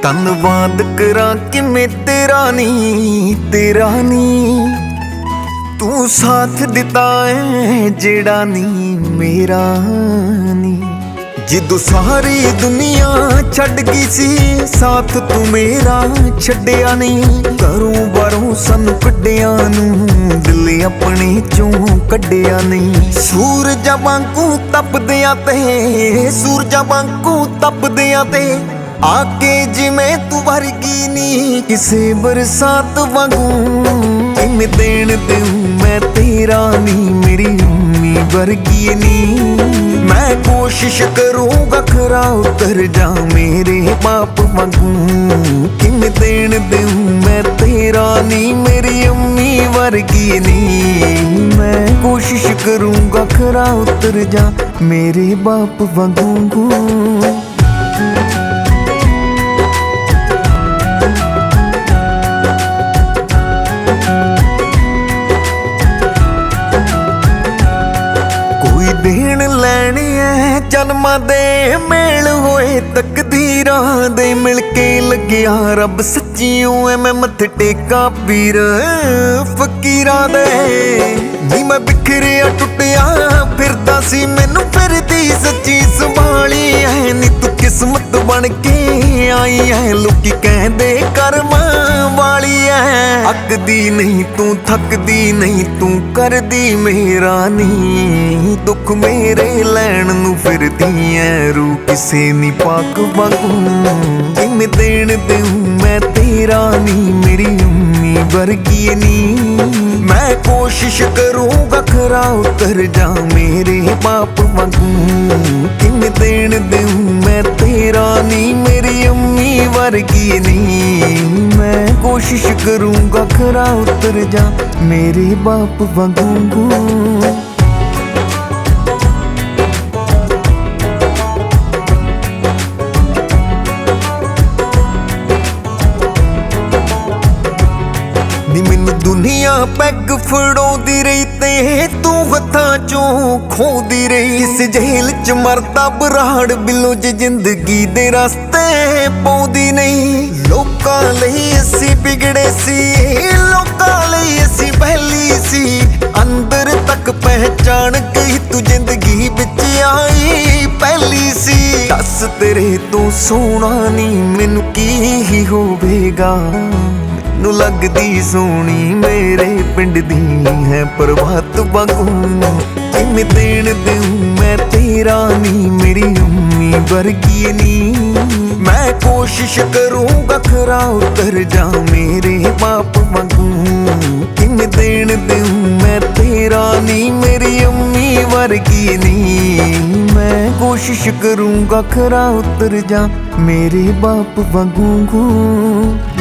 ਧੰਨਵਾਦ ਕਰਾਂ ਕਿਵੇਂ ਤੇਰਾ ਨੀ ਤੂੰ ਸਾਥ ਦਿੱਤਾ ਏ ਜਿਹੜਾ ਨੀ ਮੇਰਾ ਨੀ। ਜਦੋਂ ਸਾਰੀ ਦੁਨੀਆ ਛੱਡ ਗਈ ਸੀ ਸਾਥ ਤੂੰ ਮੇਰਾ ਛੱਡਿਆ ਨਹੀਂ। ਘਰੋਂ ਬਾਹਰੋਂ ਸਾਨੂੰ ਕੱਢਿਆ ਨੂੰ ਦਿਲ ਆਪਣੇ ਚੋਂ ਕੱਢਿਆ ਨਹੀਂ। ਸੂਰਜਾਂ ਵਾਂਗੂ ਤਪਦਿਆਂ ਤੇ ਆ ਕੇ ਜਿਵੇਂ ਤੂੰ ਵਰਗੀ ਨੀ ਕਿਸੇ ਬਰਸਾਤ ਵਾਂਗੂ। ਕਿਵੇਂ ਦੇਣ ਦਿਉ ਮੈਂ ਤੇਰਾ ਨੀ ਮੇਰੀ ਅੰਮੀ ਵਰਗੀ ਨੀ। ਮੈਂ ਕੋਸ਼ਿਸ਼ ਕਰੂੰਗਾ ਖਰਾ ਉਤਰ ਜਾ ਮੇਰੇ ਬਾਪ ਵਾਂਗੂ। ਕਿਵੇਂ ਦੇਣ ਦਿਉ ਮੈਂ ਤੇਰਾ ਨੀ ਮੇਰੀ ਅੰਮੀ ਵਰਗੀ ਨੀ। ਮੈਂ ਕੋਸ਼ਿਸ਼ ਕਰੂੰਗਾ ਖਰਾ ਉਤਰ ਜਾ ਮੇਰੇ ਬਾਪ ਵਾਂਗੂ। ਦੇਣ ਲੈਣੇ ਐ ਜਨਮਾਂ ਦੇ ਮੇਲ ਹੋਏ ਤਕਦੀਰਾਂ ਦੇ ਮਿਲ ਕੇ ਲੱਗਿਆ ਰੱਬ ਸੱਚੀਓ ਐ ਮੈਂ ਮੱਥੇ ਟੇਕਾਂ ਪੀਰ ਫਕੀਰਾਂ ਦੇ। ਨੀ ਮੈਂ ਬਿਖਰਿਆ ਟੁੱਟਿਆ ਫਿਰਦਾ ਸੀ ਮੈਨੂੰ ਫਿਰਦੀ ਸੱਚੀ ਸੰਭਾਲੀ ਐ। ਨੀ ਤੂੰ ਕਿਸਮਤ ਬਣ ਕੇ ਆਈ ਐ ਲੋਕੀ ਕਹਿੰਦੇ ਕਰਮਾਂ ਵਾਲੀ ਐ। ਅੱਕਦੀ ਨਹੀਂ ਤੂੰ ਥੱਕਦੀ ਨਹੀਂ ਤੂੰ ਕਰਦੀ ਮੇਰਾ ਨੀ। ਦੁੱਖ ਮੇਰੇ ਲੈਣ ਨੂੰ ਫਿਰਦੀ ਐ ਰੂ ਕਿਸੇ ਨੀ ਪਾਕ ਵਾਂਗੂ। ਕਿਵੇਂ ਦੇਣ ਦਿਉ ਮੈਂ ਤੇਰਾ ਨੀ ਮੇਰੀ ਅੰਮੀ ਵਰਗੀ ਨੀ। ਮੈਂ ਕੋਸ਼ਿਸ਼ ਕਰੂੰਗਾ ਖਰਾ ਉਤਰ ਜਾ ਮੇਰੇ ਬਾਪ ਵਾਂਗੂ। ਕਿਵੇਂ ਦੇਣ ਦਿਉ ਮੈਂ ਤੇਰਾ ਨੀ ਮੇਰੀ ਅੰਮੀ ਵਰਗੀ ਨੀ। ਮੈਂ ਕੋਸ਼ਿਸ਼ ਕਰੂੰਗਾ ਖਰਾ ਉਤਰ ਜਾ ਮੇਰੇ ਬਾਪ ਵਾਂਗੂ। ਨੀ ਮੈਨੂੰ ਦੁਨੀਆ ਪੈਗ ਫੜਾਉਂਦੀ ਰਹੀ ਤੇ ਤੂੰ ਹੱਥਾਂ ਚੋਂ ਖੋਦੀ ਰਹੀ। ਇਸ ਜੇਲ੍ਹ ਚ ਮਰਦਾ ਬਰਾੜ ਬਿੱਲੋ ਜੇ ਜ਼ਿੰਦਗੀ ਦੇ ਰਸਤੇ ਪਾਉਂਦੀ ਨਹੀਂ। ਲੋਕਾਂ ਲਈ ਅਸੀਂ ਵਿਗੜੇ ਸੀ ਲੋਕਾਂ ਲਈ ਅਸੀਂ ਪਹਿਲੀ ਸੀ। ਅੰਦਰ ਤੱਕ ਪਹਿਚਾਣ ਗਈ ਤੂੰ ਜ਼ਿੰਦਗੀ ਵਿੱਚ ਆਈ ਪਹਿਲੀ ਸੀ। ਦੱਸ ਤੇਰੇ ਤੋਂ ਸੋਹਣਾ ਨੀ ਮੈਨੂੰ ਕੀ ਹੋਵੇਗਾ। ਨੂੰ ਲੱਗਦੀ ਸੋਹਣੀ ਮੇਰੇ ਪਿੰਡ ਦੀ ਹੈ ਪ੍ਰਭਾਤ ਵਾਂਗੂ। ਕਿਵੇਂ ਦੇਣ ਦਿਉ ਮੈਂ ਤੇਰਾ ਨੀ ਮੇਰੀ ਅੰਮੀ ਵਰਗੀ ਨੀ। ਮੈਂ ਕੋਸ਼ਿਸ਼ ਕਰੂੰਗਾ ਖਰਾ ਉਤਰ ਜਾ ਮੇਰੇ ਬਾਪ ਵਾਂਗੂ। ਕਿਵੇਂ ਦੇਣ ਦਿਉ ਮੈਂ ਤੇਰਾ ਨੀ ਮੇਰੀ ਅੰਮੀ ਵਰਗੀ ਨੀ। ਮੈਂ ਕੋਸ਼ਿਸ਼ ਕਰੂੰਗਾ ਖਰਾ ਉਤਰ ਜਾ ਮੇਰੇ ਬਾਪ ਵਾਂਗੂ।